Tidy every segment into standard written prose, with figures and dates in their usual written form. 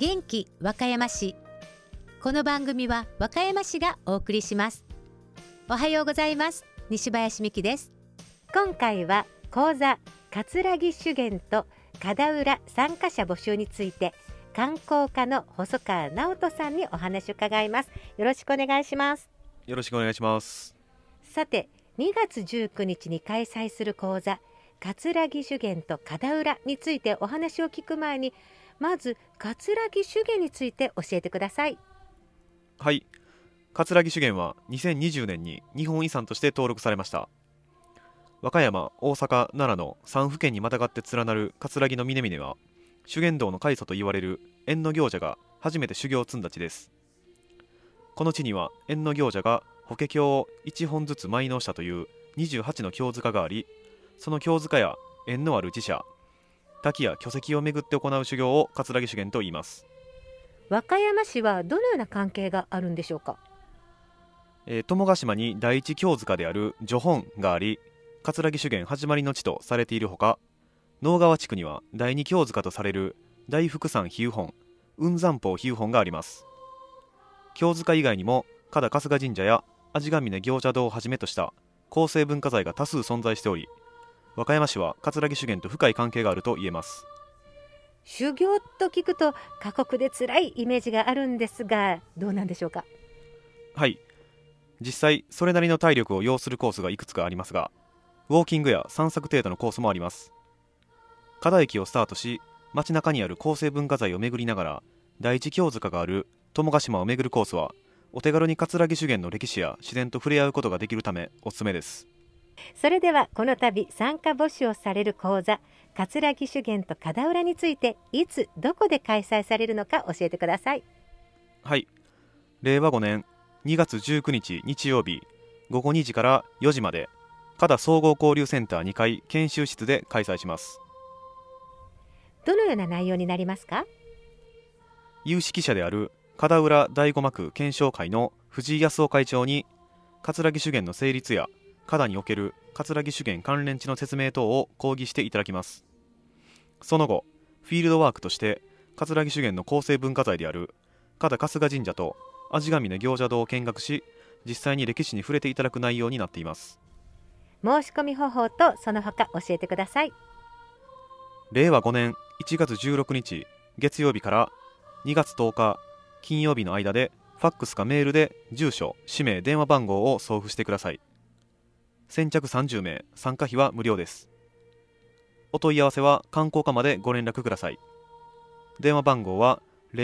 元気和歌山市。この番組は和歌山市がお送りします。おはようございます。西林美希です。今回は講座葛城修験と片浦参加者募集について、観光課の細川直人さんにお話を伺います。よろしくお願いします。 よろしくお願いします。 さて、2月19日に開催する講座葛城修験と片浦についてお話を聞く前に、まず葛城修験について教えてください。 はい、葛城修験は2020年に日本遺産として登録されました。和歌山、大阪、奈良の3府県にまたがって連なる葛城の峰々は、修験道の開祖と言われる役行者が初めて修行を積んだ地です。この地には役行者が法華経を1本ずつ舞納したという28の経塚があり、その経塚や縁のある寺社、滝や巨石を巡って行う修行を葛城修験と言います。 和歌山市はどのような関係があるんでしょうか。 友ヶ島に第一経塚である序本があり、葛城修験始まりの地とされているほか、能川地区には第二経塚とされる大福山比喩本、雲山峰比喩本があります。経塚以外にも加田春日神社や味ヶ峰行者堂をはじめとした構成文化財が多数存在しており、和歌山市は葛城修験と深い関係があると言えます。 修行と聞くと過酷で辛いイメージがあるんですが、どうなんでしょうか。 はい、実際それなりの体力を要するコースがいくつかありますが、ウォーキングや散策程度のコースもあります。加田駅をスタートし、街中にある構成文化財を巡りながら第一経塚がある友ヶ島を巡るコースは、お手軽に葛城修験の歴史や自然と触れ合うことができるためおすすめです。 それではこの度参加募集をされる講座葛城修験と片浦について、いつどこで開催されるのか教えてください。 はい、令和5年2月19日日曜日午後2時から4時まで、加田総合交流センター2階研修室で開催します。 どのような内容になりますか。 有識者である片浦第五幕検証会の藤井康夫会長に、葛城修験の成立や加田における葛城修験関連地の説明等を講義していただきます。その後、フィールドワークとして葛城修験の構成文化財である加田春日神社と味ヶ峰行者堂を見学し、実際に歴史に触れていただく内容になっています。 申し込み方法とその他教えてください。 令和5年1月16日月曜日から2月10日金曜日の間で、ファックスかメールで住所、氏名、電話番号を送付してください。先着30名、参加費は無料です。お問い合わせは観光課までご連絡ください。電話番号は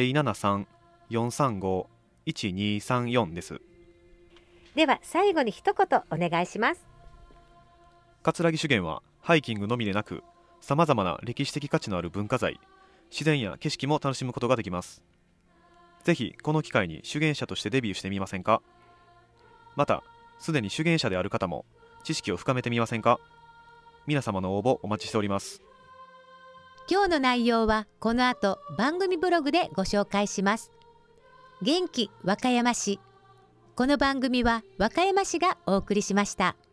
073-435-1234 です。 では最後に一言お願いします。 葛城修験はハイキングのみでなく、さまざまな歴史的価値のある文化財、自然や景色も楽しむことができます。ぜひこの機会に修験者としてデビューしてみませんか。また、すでに修験者である方も知識を深めてみませんか。皆様の応募お待ちしております。 今日の内容はこの後番組ブログでご紹介します。元気和歌山市。この番組は和歌山市がお送りしました。